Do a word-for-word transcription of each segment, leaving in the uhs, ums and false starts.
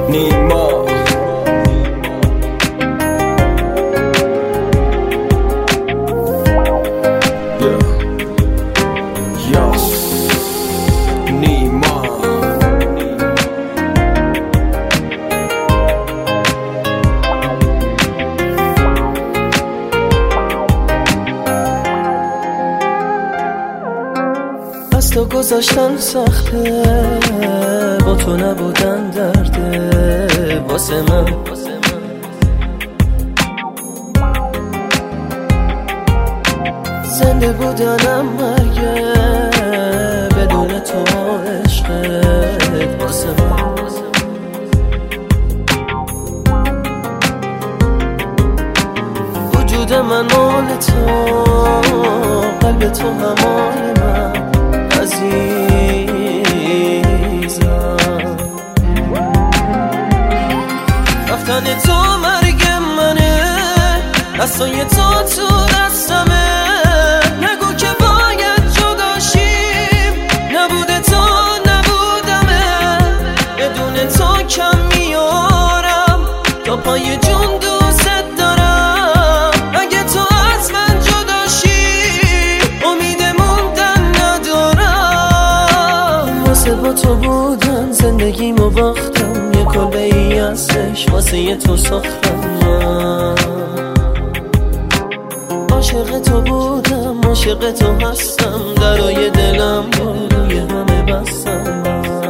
نیما از تو گذاشتن سخته، با تو نبودن درده واسه من. زنده بودنم مرگه بدون تو، عشقت واسه من. وجود من مال تو، قلب تو همای من عزیزم. رفتن تو مرگ منه، دستای تو تو دستمه. نگو که باید جداشیم، نبوده تو نبودمه. بدون تو کم میارم، تا پای جون دوست دارم. اگه تو از من جداشی، امید موندن ندارم. واسه با تو بودن زندگیمو باختم، یه کلبه ای ازش واسه یه تو ساختم. من عاشق تو بودم، عاشق تو هستم. درای دلم روی همه بستم.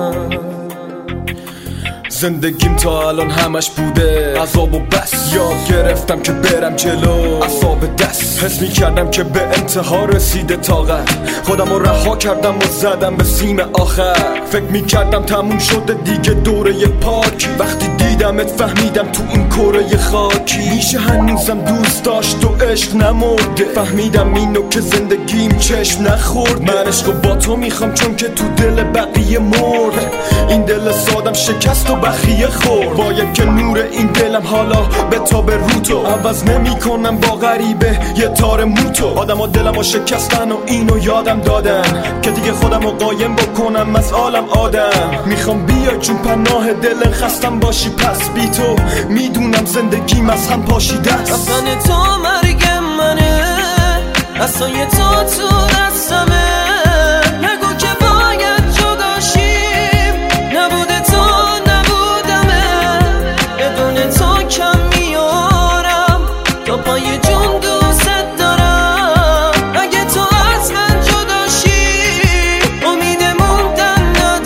زندگیم تا الان همش بوده عذاب و بس. یاد گرفتم که برم جلو، اعصاب دست. حس میکردم که به انتها رسیده طاقت. خودم رو رها کردم و زدم به سیم آخر. فکر میکردم تموم شده دیگه دوره پاکی. وقتی دیدمت فهمیدم تو این کره خاکی میشه هنوزم دوست داشت و عشق نمرده. فهمیدم اینو که زندگیم چشم نخورد. من عشقو با تو میخوام چون که تو دل بقیه مرد. این دل سادم شکست و بخیه خورد. باید که نور این دلم حالا به تاب رو تو. عوض نمی کنم با غریبه یه تار موتو. آدم ها دلم ها شکستن و اینو یادم دادن که دیگه خودم رو قایم بکنم از عالم آدم. میخوام بیای چون پناه دل خستم باشی. پس بی تو میدونم زندگیم از هم پاشیده است. رفتن تو مرگ منه، دستای تو تو دستمه. نگو که باید جداشیم، نبوده تو نبودمه. بدون تو کم میارم، تا پای جون دوست دارم. اگه تو از من جداشی، امید موندن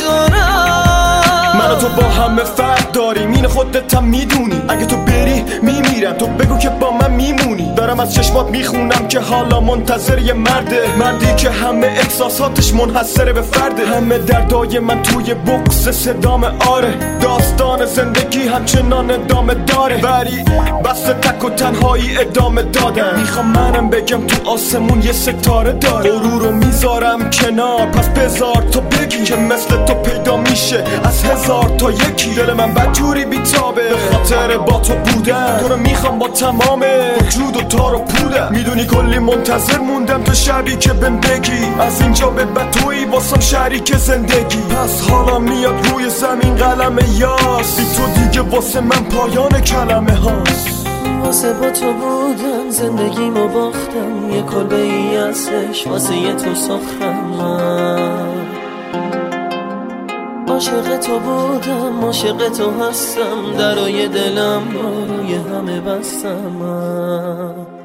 ندارم. من و تو با همه فرق داریم، این خودت هم میدونی. اگه تو بری میمیرم، تو بگو که با من میمونی. دارم از چشمات میخونم که حالا منتظر یه مرده. مردی که همه احساساتش منحصره به فرده. همه دردای من توی بکس صدام آره. داستان زندگی همچنان ادامه داره، ولی بس تک و تنهایی ادامه دادن. میخوام منم بگم تو آسمون یه ستاره داره. غرور رو میذارم کنار، پس بذار تو بگی که مثل تو پیدا میشه از هزار تا یکی. دل من بدجوری بیتابه به خاطر با تو بودن. تو رو میخوام با تمام وجود و تار و پودم. میدونی کلی منتظر موندم تو شبی که بهم بگی از اینجا به بعد تویی واسم شریک زندگی. پس حالا میاد روی زمین قلم یاس. بی تو دیگه واسه من پایان کلمه هاست. واسه با تو بودن زندگیمو باختم، یه کلبه ای ازش واسه یه تو ساختم. من عاشق تو بودم، عاشق تو هستم. درای دلم روی همه بستم. من